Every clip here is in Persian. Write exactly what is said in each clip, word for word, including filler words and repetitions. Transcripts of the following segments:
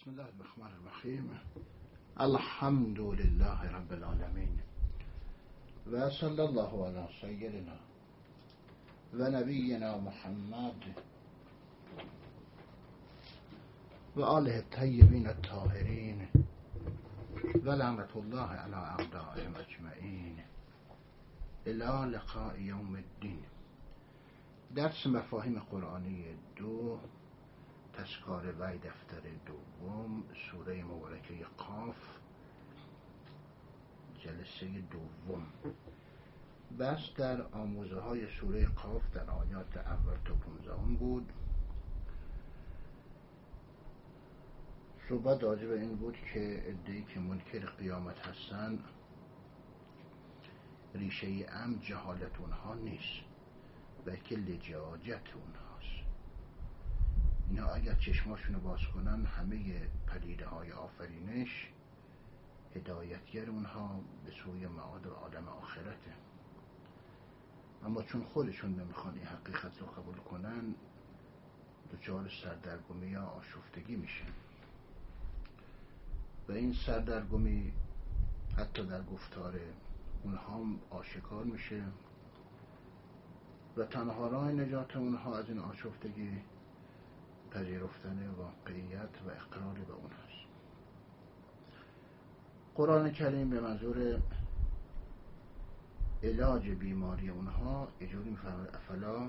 بسم الله الرحمن الرحیم. الحمد لله رب العالمین و صلی الله علی سیدنا و نبینا محمد و آله الطیبین الطاهرین و لعنت الله علی اعدائهم اجمعین الی لقاء یوم الدین. درس مفاهیم قرآنی دو، تذکار وی دفتر دوم، سوره مبارکه قاف، جلسه دوم. بس در آموزه های سوره قاف در آیات اول تا پونزدهم بود. صحبت راجع به این بود که عده‌ای که منکر قیامت هستن، ریشه ام جهالت اونها نیست بلکه لجاجت اونهاست. اینا اگر چشماشونو باز کنن همه پدیده های آفرینش هدایتگر اونها به سوی معاد و عالم آخرته، اما چون خودشون نمیخوان این حقیقت رو قبول کنن دچار سردرگمی یا آشفتگی میشن و این سردرگمی حتی در گفتار اونها آشکار میشه و تنها راه نجات اونها از این آشفتگی پذیرفتن واقعیت و اقرار به اون هست. قرآن کریم به منظور علاج بیماری اونها اجوری میفرماید افلا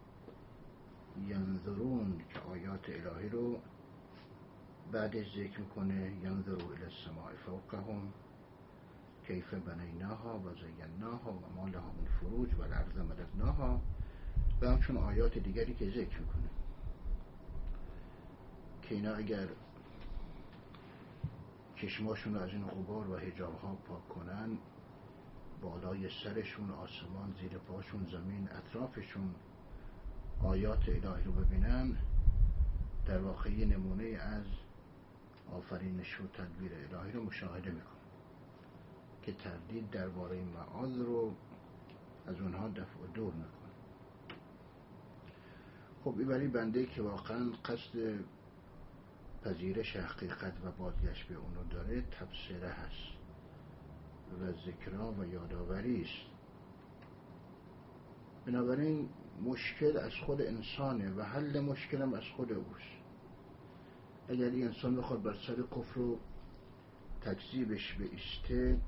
ینظرون، که آیات الهی رو بعدش ذکر میکنه. ینظروا الی السماء فوقهم کیف بنیناها و زیناها و ما لها من فروج و الارض مددناها و همچون آیات دیگری که ذکر میکنه که اینا اگر چشماشون رو از این غبار و حجاب ها پاک کنن، بالای سرشون آسمان، زیر پاشون زمین، اطرافشون آیات الهی رو ببینن، در واقع یه نمونه از آفرینش و تدبیر الهی رو مشاهده میکنن که تردید درباره معاد رو از اونها دفع و دور میکنه. خب این برای بنده که واقعا قصد پذیرش حقیقت و بازگشت به اونو داره تبصره هست و ذکرها و یادآوری است. بنابراین مشکل از خود انسانه و حل مشکل هم از خود اوست. اگر این انسان بخواد بر سر کفر و تکذیبش بایسته،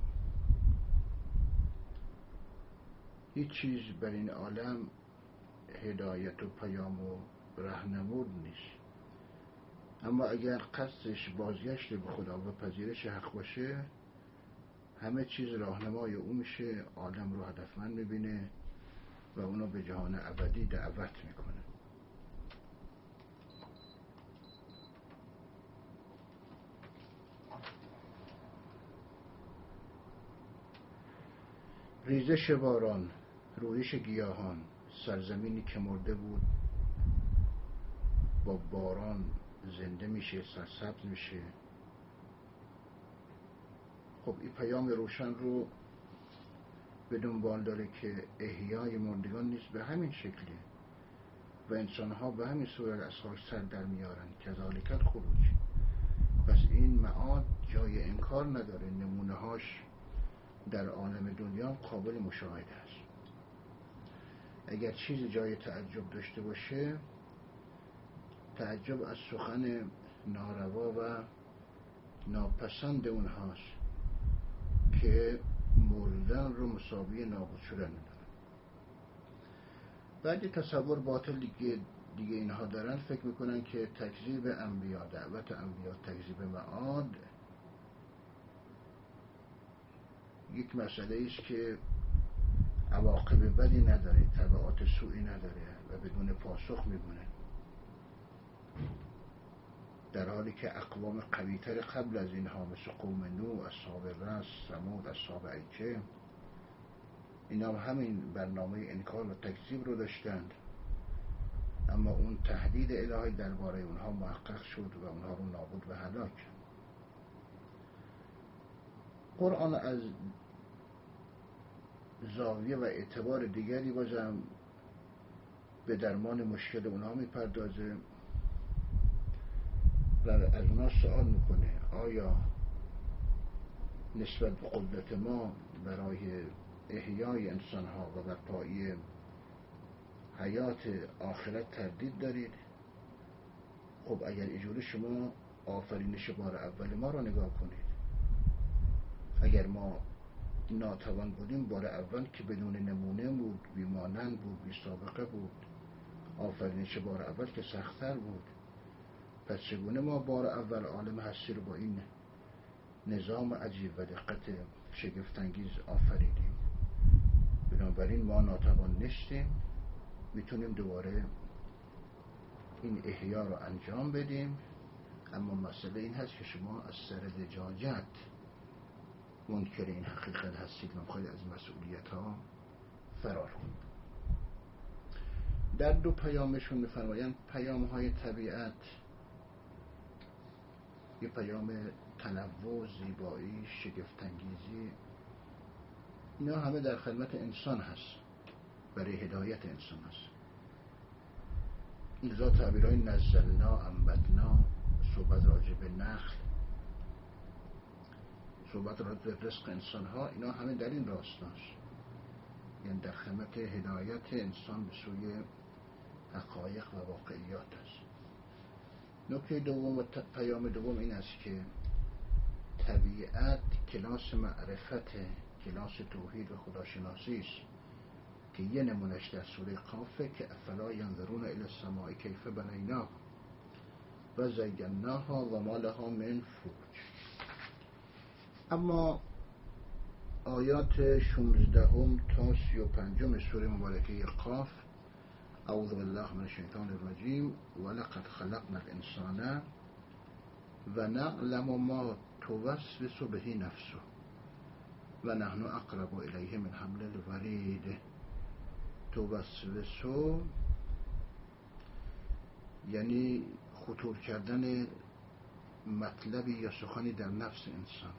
هیچ چیز بر این عالم هدایت و پیام و راهنمود نیست. اما اگر قصدش بازگشت به خدا و پذیرش حق باشه، همه چیز راهنمای او میشه، عالم رو هدفمند میبینه و اونو به جهان ابدی دعوت میکنه. ریزش باران، رویش گیاهان، سرزمینی که مرده بود با باران زنده میشه، سرسبز میشه. خب این پیام روشن رو به دنبال داره که احیای مردگان نیست به همین شکلی و انسانها به همین صورت از خاک سر در میارن، کذالک الخروج. پس این معاد جای انکار نداره، نمونه هاش در عالم دنیا قابل مشاهده است. اگر چیز جای تعجب داشته باشه، تعجب از سخن ناروا و ناپسند اونهاست که مردن رو مساوی نابود شدن میدونن. بعد تصور باطل دیگه, دیگه اینها دارن، فکر میکنن که تکذیب انبیا، دعوت انبیا، تکذیب معاد یک مسئله است که عواقب بدی نداره، تبعات سوئی نداره و بدون پاسخ میمونه، در حالی که اقوام قویتر قبل از اینها مثل قوم نوح، اصحاب رس، ثمود، اصحاب ایکه، اینا همین برنامه انکار و تکذیب رو داشتند، اما اون تهدید الهی درباره اونها محقق شد و اونها رو نابود و هلاک. قرآن از زاویه و اعتبار دیگری بازم به درمان مشکل اونها میپردازه و از اونا سوال میکنه آیا نسبت به قدرت ما برای احیای انسان ها و برپایی حیات آخرت تردید دارید؟ خب اگر اینجوری شما آفرینش بار اول ما رو نگاه کنید. اگر ما ناتوان بودیم بار اول که بدون نمونه بود، بی مانند بود، بی سابقه بود، آفرینش بار اول که سخت‌تر بود، پس چگونه ما بار اول عالم هستی رو با این نظام عجیب و دقت شگفت‌انگیز آفریدیم؟ بنابراین ما ناتوان نیستیم، میتونیم دوباره این احیا رو انجام بدیم. اما مسئله این هست که شما از سر لجاجت منکر این حقیقت هستید و میخواید از مسئولیت ها فرار کنید. در دو پیامشون میفرمایند پیام های طبیعت، یه پیام تنوع، زیبایی، شگفت‌انگیزی، اینا همه در خدمت انسان هست، برای هدایت انسان هست. اینجا تعبیرهای نزلنا، انبتنا، صحبت راجع به نخل، صحبت راجع به رزق انسان ها، اینا همه در این راستاست، یعنی در خدمت هدایت انسان به سوی حقایق و واقعیات است. نکته دوم و پیام دوم این است که طبیعت کلاس معرفت، کلاس توحید و خداشناسی است که یه نمونش در سوره قافه که افلا ینظرون الی السماء کیف بنیناها و زیناها و ما لها من فروج. اما آیات شانزدهم تا سی و پنجم سوره مبارکه قاف، اعوذ بالله من الشیطان الرجیم ولقد خلقنا الانسان و نعلم ما توسوس به نفسه و نحن اقرب الیه من حبل الورید. توسوس یعنی خطور کردن مطلبی یا سخنی در نفس انسان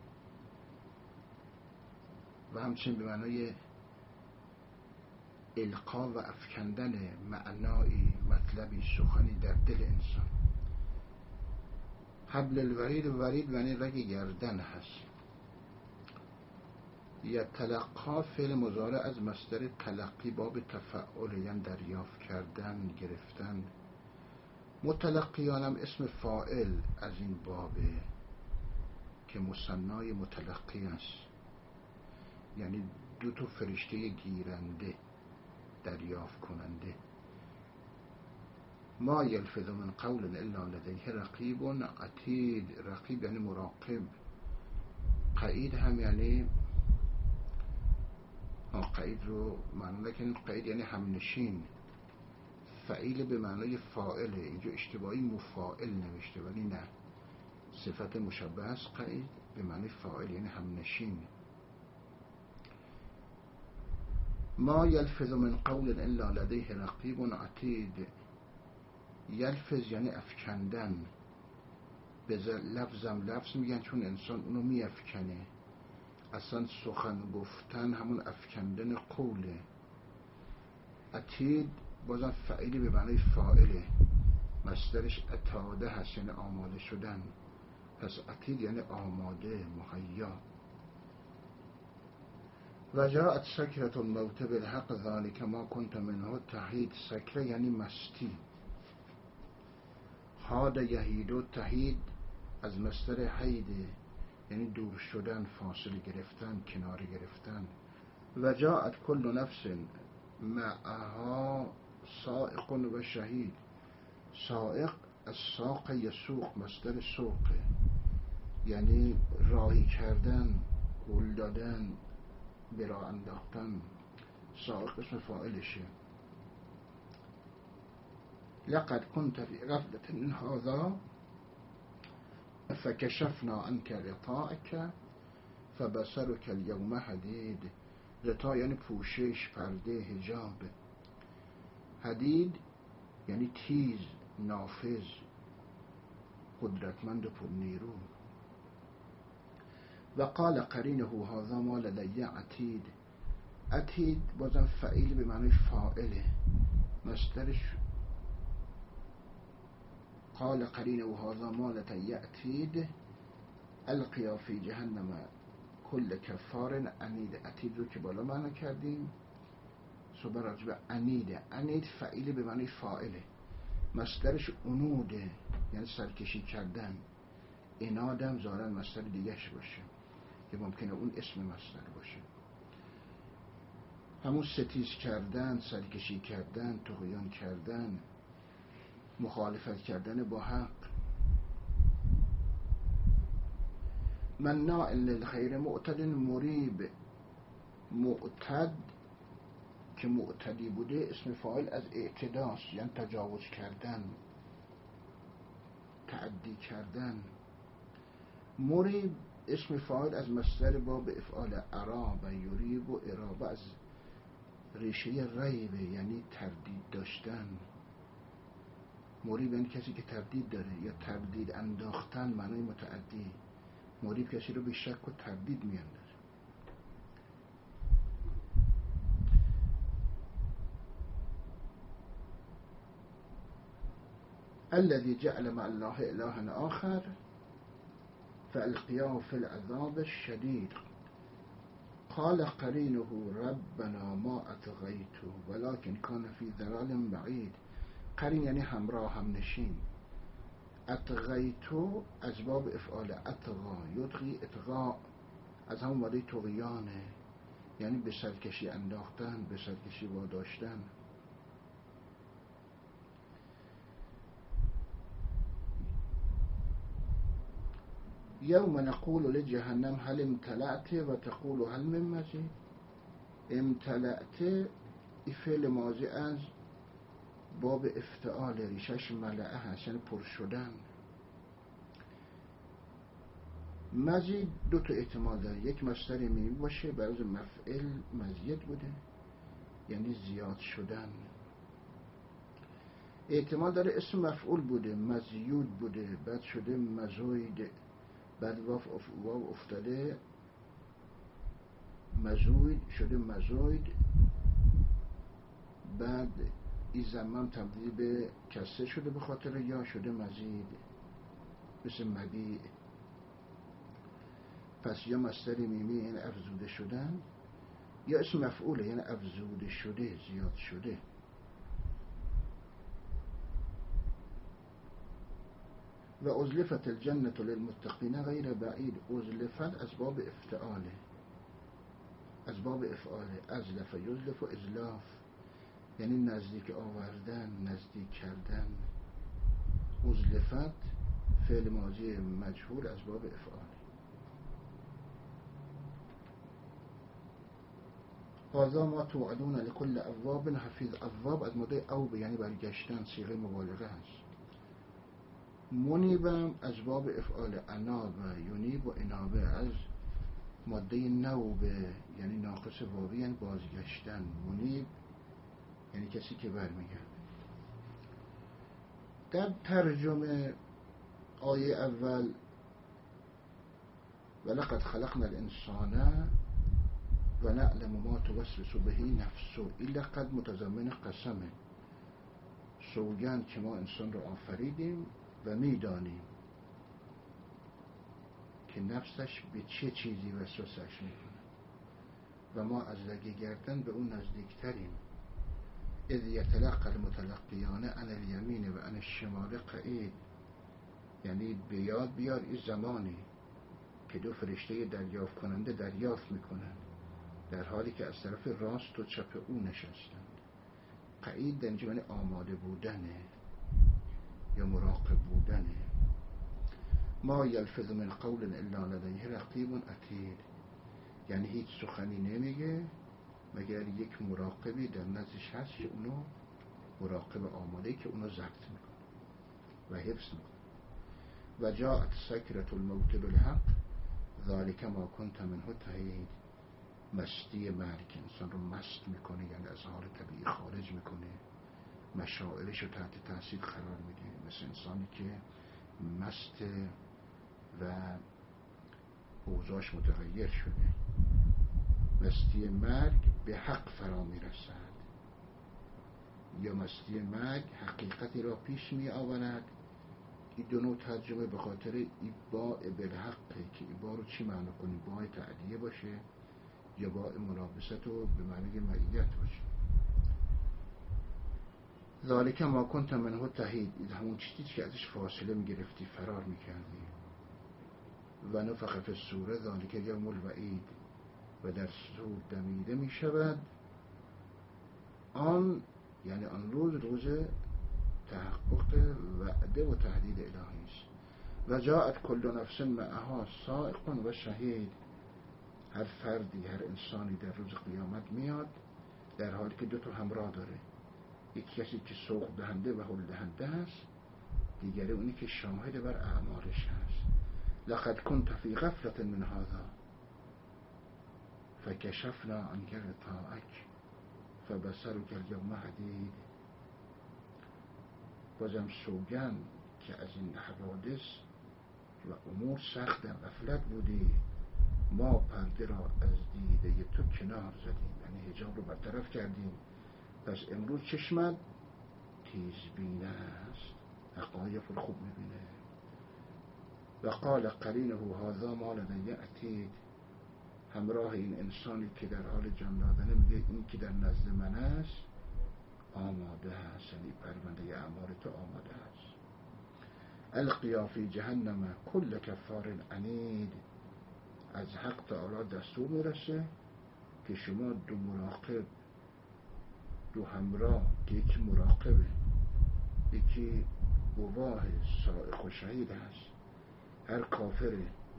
و همچنین به معنای القا و افکندن معنایی، مطلبی، سخنی در دل انسان. حبل الورید، ورید معنی رگ گردن هست. یا تلقا فعل مضارع از مصدر تلقی باب تفعول، یعنی دریافت کردن، گرفتن. متلقیانم اسم فاعل از این بابه که مثنای متلقی است، یعنی دو تا فرشته گیرنده، دریافت کننده. ما یلفظ من قول الا لدیه رقیب عتید. رقیب یعنی مراقب، قعید هم یعنی قعید رو معنی نکنید، قعید یعنی همنشین. فعیل به معنای فاعله، اینجا اشتباهی مفاعل نوشته ولی نه، صفت مشبه است. قعید به معنی فاعل یعنی همنشین. ما یلفظ من قول الا لدیه رقیب عتید. یلفظ یعنی افکندن، به لفظم لفظ میگن چون انسان اونو میافکنه. اصلا سخن گفتن همون افکندن قوله. عتید بازم فعیلی به معنی فاعله، مصدرش عتاده هست یعنی آماده شدن. پس عتید یعنی آماده، مهیا. و جاءت سکرة الموت بالحق ذلك ما كنت منه تحید. سکره یعنی مستی. حاد یحید و تحید از مصدر حیده، یعنی دور شدن، فاصله گرفتن، کناره گرفتن. و جاءت کل نفس معها سائق و شهید. سائق از ساق یسوق، مصدر سوقه، یعنی راهی کردن، هل دادن، برا انداختن. سائق اسم فاعلشه. لقد كنت في غفلة من هذا فكشفنا عنك غطاءك فبصرك اليوم حديد. غطا یعنی پوشش، پرده، حجاب. حدید یعنی تیز، نافذ، قدرتمند و پرنیرو. و قال قرینه هذا ما لدی عتید. عتید بازم فعیل به معنی فاعله، مصدرش قال قرینه هذا ما لتیأتید القیا فی جهنم کل کفار عنید. عتید رو که بالا معنا کردیم، صحبت راجع به عنیده. عنید فعیل به معنی فاعله، مصدرش عنوده یعنی سرکشی کردن. عنادم ظاهرا مصدر دیگهش باشه که ممکنه اون اسم مصدر باشه. همون ستیز کردن، سرکشی کردن، طغیان کردن، مخالفت کردن با حق. مناع للخیر معتد مریب. معتد که معتدی بوده اسم فاعل از اعتداست، یعنی تجاوز کردن، تعدی کردن. مریب اسم فاعل از مصدر باب افعال عرا و یریب و ارابه از ریشه ریبه یعنی تردید داشتن. مریب یعنی کسی که تردید داره یا تردید انداختن معنای متعدی. مریب کسی رو به شک و تردید میاندازه. الذي جعل مع الله إلها آخر فألقياه في العذاب الشديد قال قرينه ربنا ما أطغيته ولكن كان في ضلال بعيد. قرین یعنی همراه، هم نشین. اطغیتو از باب افعال اطغا یطغی اطغا از همون ماده طغیانه، یعنی به سرکشی انداختن، به سرکشی واداشتن. یوم نقول لجهنم هل امتلأت و تقول هل من مزید. امتلأت ای فعل ماضی از باب افتعال، ریشش ملعه هست یعنی پر شدن. مزید دو تا احتمال داره، یک مصدر میمی باشه برای مفعل مزید بوده یعنی زیاد شدن. احتمال داره اسم مفعول بوده، مزیود بوده، بعد شده مزوید، بعد واو افتاده مزوید شده مزوید، بعد این زمان تبدیل به کسر شده به خاطر یا شده مزید مثل مبیع. پس یا مصدر میمی یعنی افزوده شدن، یا اسم مفعوله یعنی افزوده شده، زیاد شده. و ازلفت الجنة للمتقین غیر بعید. ازلفت از باب افتعاله، از باب افعاله. ازلف یزلف و ازلاف یعنی نزدیک آوردن، نزدیک کردن. ازلفت فعل ماضی مجهول از باب افعاله. هذا ما توعدون لكل اواب حفیظ. اواب از ماده اوب یعنی برگشتن، صیغه مبالغه است. منیبم از باب افعال اناب و یونیب و انابه از ماده نوبه یعنی ناقص واوی یعنی بازگشتن. منیب یعنی کسی که برمیگرده. در ترجمه آیه اول ولقد خلقنا الانسان و نعلم ما توسوس به نفسه. این لقد متضمن قسمه، سوگند که ما انسان رو آفریدیم و میدانیم که نفسش به چه چیزی وسوسش میکنه و ما از رگ گردن به اون نزدیکتریم. اذ یتلقى المتلقیان عن الیمین و عن الشمال قعید. یعنی بیاد بیار این زمانی که دو فرشته دریافت کننده دریافت میکنن در حالی که از طرف راست و چپ او نشستند. قعید در اینجا آماده بودنه یا مراقب بودنه. ما یلفظ من قول الا لدیه رقیب عتید. یعنی هیچ سخنی نمیگه مگر یک مراقبی در نزدش هست که اونو مراقب آماده که اونو ضبط میکنه و حفظ میکنه. و جاءت سکرة الموت بالحق ذالک ما کنت منه تحید. مستی مرگ انسان رو مست میکنه یعنی از حال طبیعی خارج میکنه، مشاعرش رو تحت تاثیر قرار میده، مثل انسانی که مست و اوضاعش متغیر شده. مستی مرگ به حق فرا میرسد یا مستی مرگ حقیقتی را پیش می آورد این دو نوع ترجمه به خاطر ایباء بالحقه که ایباء رو چی معنی کنیم؟ باء تعدیه باشه یا باء ملابست و به معنی معیت باشه. ذالک ما کنت منه تحید، این همون چیزی که ازش فاصله میگرفتی، فرار میکردی. و نفخ فی الصور ذالک یوم الوعید، و در صور دمیده میشود آن، یعنی آن روز روز تحقق وعده و تهدید الهی است. و جاءت کل نفس معها سائق و شهید، هر فردی هر انسانی در روز قیامت میاد در حالی که دو تا همراه داره، یک کسی که سوق دهنده و هل دهنده است، دیگری اونی که شاهد بر اعمالش هست. لقد كنت فی غفلة من هذا فکشفنا عنک غطاءک فبصرک اليوم حدید. بازم سوگن که از این حوادث و امور سخت در غفلت بودی، ما پرده را از دیده تو کنار زدیم، یعنی حجاب رو برطرف کردیم، پس امروز چشمت تیزبینه است، حقایق رو خوب میبینه. و قال قرینه هذا ما لدی عتید، همراه این انسانی که در حال جان دادنه میگه این که در نزد من است آماده است، یعنی پرونده اعمال تو آماده است. القیا فی جهنم کل کفار عنید، از حق تعالی دستور میرسه که شما دو مراقب، دو همراه، که یکی مراقبه یکی گواه سائق و شهید هست، هر کافر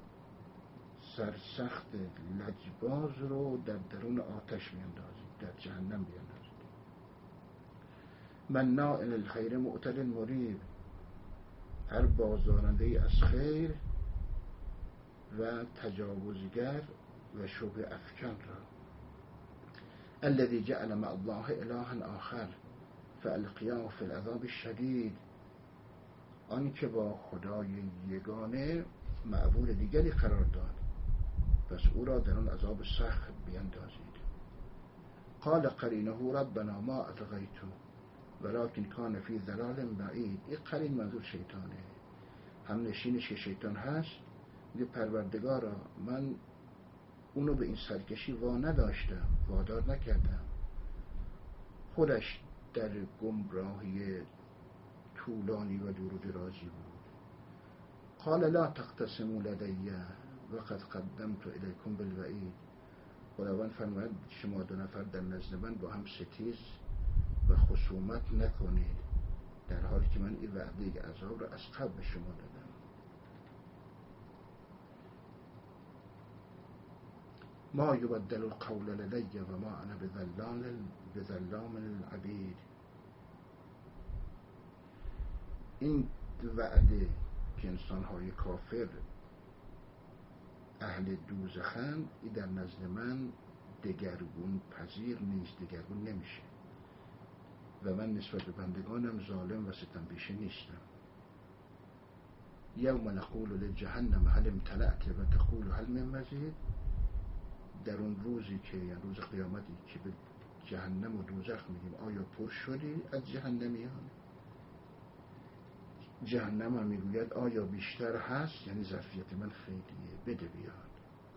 سرسخت لجباز رو در درون آتش بیندازید، در جهنم بیندازید. مناع للخیر معتد مریب، هر بازدارنده از خیر و تجاوزگر و شبه افکن را. الذي جعل مع الله الها آخر فالقیاه فی العذاب الشدید، آن که با خدای یگانه معبود دیگری قرار داد، پس او را در آن عذاب سخت بیندازید. قال قرینه ربنا ما اطغیته ولكن کان فی ضلال بعید، این قرین منظور شیطانه، هم نشینش که شیطان هست، میگه پروردگارا من اونو به این سرکشی وا نداشتم، وادار نکردم، خودش در گمراهی طولانی و دور و درازی بود. قال لا تقتسموا لدی وقد قدمت الیکم بالوعید، خداوند فرماید شما دو نفر در نزد من با هم ستیز و خصومت نکنید، در حالی که من این وعده عذاب را از قبل به شما دادم. ما یبدل القول لدی و ما انا بظلام للعبید، این وعده که انسان‌های کافر اهل دوزخند، این در نزد من دگرگون پذیر نیست، دگرگون نمیشه، و من نسبت به بندگانم ظالم و ستمپیشه نیستم. یوم نقول لجهنم هل امتلأت و تقول هل من مزید، در اون روزی که، یعنی روز قیامتی که به جهنم و دوزخ میگیم آیا پر شدی از جهنمیان؟ جهنم هم میگوید آیا بیشتر هست، یعنی ظرفیت من خیلیه، بده بیاد.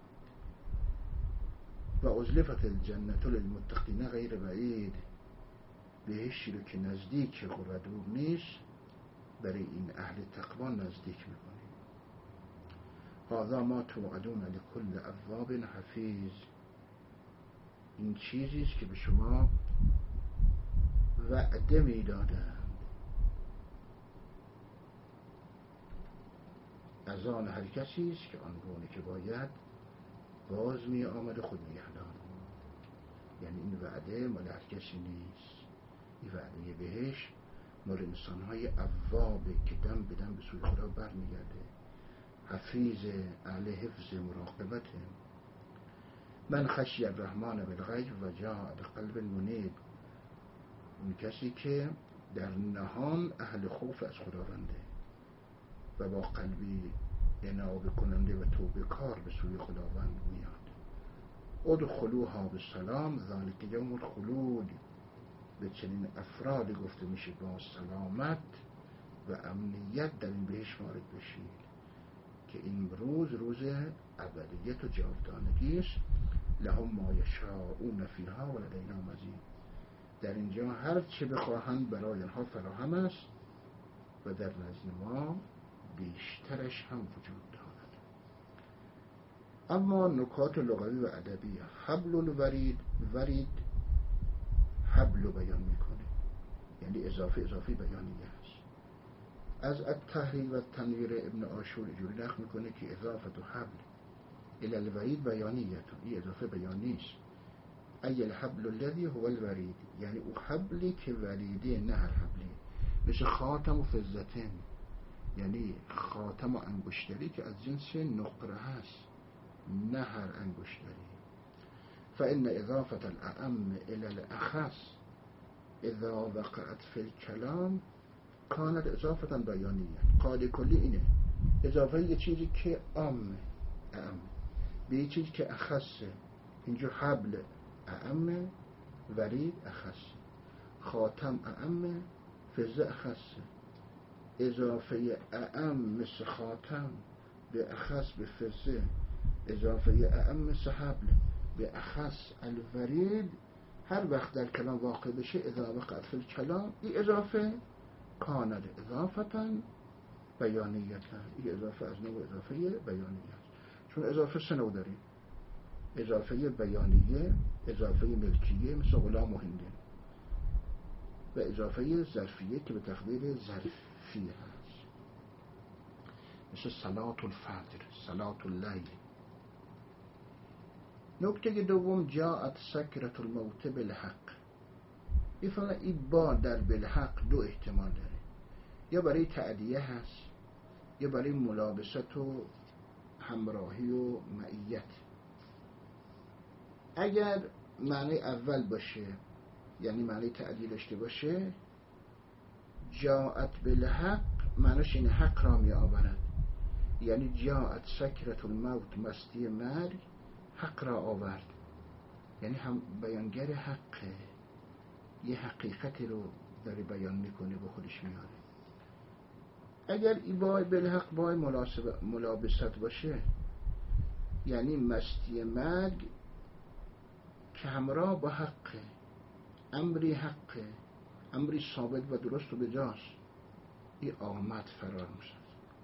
و ازلفت الجنة للمتقین غیر بعید، بهشتی رو که نزدیک و دور نیست برای این اهل تقوا نزدیک میکنیم. هذا ما توعدون لكل اواب حفیظ، این چیزی است که به شما وعده میدادند از آن هر کسی است که آن گونه که باید باز می آمد خود نگهدار. یعنی این وعده مال هر کسی نیست، این وعده بهش مال انسان‌های اوابه که دم به دم به سوی خدا برمیگرده، حفیظ، اهل حفظ مراقبته. من خشی الرحمن بالغیب و جاء بقلب منیب، اون کسی که در نهان اهل خوف از خداونده و با قلبی انابه کننده و توبه کار به سوی خداوند میاد. ادخلوها بسلام ذلک یوم الخلود، به چنین افرادی گفته میشه با سلامت، و امنیت در این بهشت وارد بشید که این روز روز ابدیت و جاودانگی است. لهم ما یشاءون فیها ولدینا مزید. در اینجا هر چه بخواهند برای آنها فراهم است و در نزد ما بیشترش هم وجود دارد. اما نکات لغوی و ادبی، حبل الورید، ورید حبل رو بیان میکنه، یعنی اضافه اضافه بیانیه است. از التحریر و تنویر ابن عاشور اینجوری نقل میکنه که اضافه و حبل الی الورید بیانیتون، این اضافه بیانی است. ای الحبل الذی هو الورید، یعنی او حبلی که وریده، نه هر حبلی، مثل خاتم و فضتین، یعنی خاتم و انگشتری که از جنس نقره هست، نه هر انگشتری. فإن اضافة الأعم إلى الأخص اذا وقعت في الكلام كانت اضافة بیانیه. قاعده کلی اینه، اضافه یه چیزی که عام اعم به یه چیزی که اخصه. اینجا حبل اعم، ورید اخص، خاتم اعم، فضه اخص. اضافه اعم مثل خاتم به اخص به فضه، اضافه اعم مثل حبل به اخص الورید، هر وقت در کلام واقع بشه اذا وقعت فی الکلام، این اضافه کاند اضافتا بیانیتا، این اضافه از نوع اضافه بیانیه است. چون اضافه سه نوع داریم، اضافه بیانیه، اضافه ملکیه مثل غلام و هنده، و اضافه ظرفیه که به تقدیر ظرفی هست مثل صلاة الفجر، صلاة اللیل. نکته دوم، جاءت سکرة الموت بالحق. این این با در بالحق دو احتمال داره، یا برای تعدیه هست یا برای ملابست و همراهی و معیت. اگر معنی اول باشه، یعنی معنی تعدیه داشته باشه، جاءت بالحق معنیش این حق را می آورد، یعنی جاءت سکرة الموت، مستی مرگ حق را آورد، یعنی هم بیانگر حقه، یه حقیقتی رو داره بیان میکنه و خودش میاره. اگر ای بای بالحق بای ملابست باشه، یعنی مستی مرگ که همراه با حقه، امری حقه، امری ثابت و درست و بجاست، این آمد فرار میشه.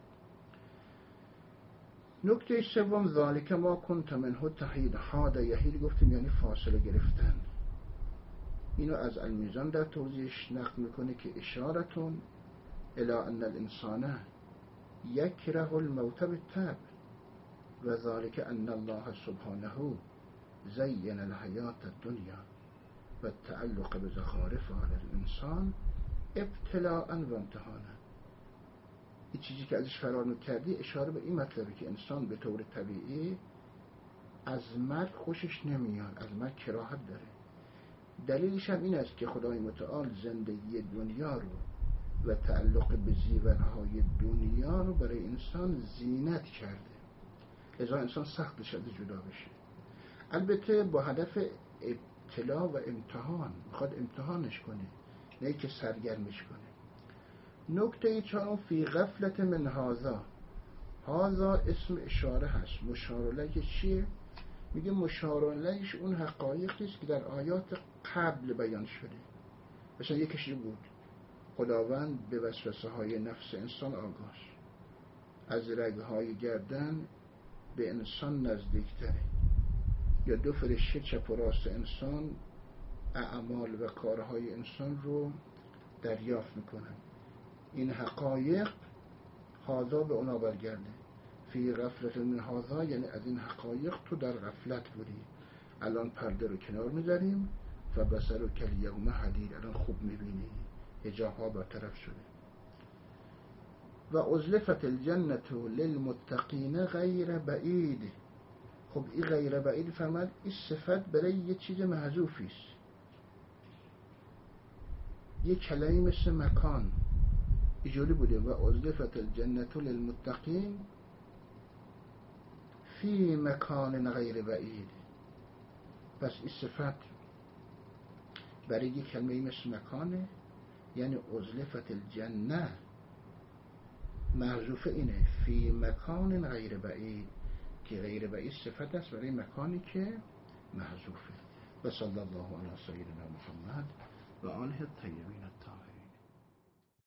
نکته سوم، ذالک ما کنت منه تحید، حاد یحید گفتیم یعنی فاصله گرفتن. اینو از المیزان در توضیحش نقل میکنه که اشارتون الی ان الانسان یکره الموت بالطبع و ذالک ان الله سبحانه زین الحیات الدنیا و التعلق بزخارف علی الانسان ابتلاء و امتحانا. این چیزی که ازش فرار میکردی اشاره به این مطلبه که انسان به طور طبیعی از مرگ خوشش نمیاد، از مرگ کراهت داره. دلیلش هم این است که خدای متعال زندگی دنیا رو و تعلق به زیورهای دنیا رو برای انسان زینت کرده، لذا انسان سخت شده جدا بشه. البته با هدف ابتلا و امتحان، میخواد امتحانش کنه، نه که سرگرمش کنه. نکته چهارم، فی غفلت من هذا، هذا اسم اشاره هست. مشار الیه چیه؟ میگه مشار الیهش اون حقایقی است که در آیات قبل بیان شده. مثلا یکیش بود خداوند به وسوسه های نفس انسان آگاست، از رگهای گردن به انسان نزدیکتره، یا دو فرشته چپ و راست انسان اعمال و کارهای انسان رو دریافت میکنن. این حقایق هذا به اونا برگرده. فی غفلت من هذا یعنی از این حقایق تو در غفلت بودی، الان پرده رو کنار میذاریم. و بصر و کل یوم حدید، الان خوب میبینی، حجاب ها برطرف شده. و ازلفت الجنت للمتقین غیر بعید. خب این غیر بعید فرمد این صفت برای یه چیز محذوفی است، یه کلمه مثل مکان اینجوری بوده. و ازلفت الجنت للمتقین فی مکان غیر بعید. پس این صفت برای یه کلمه مثل مکانه، یعنی ازلفت الجنه محذوفه اینه فی مکان غیر بعید، که غیر بعید صفت است برای مکانی که محذوفه. و صلی الله علی سیدنا محمد و آله الطیبین الطاهرین.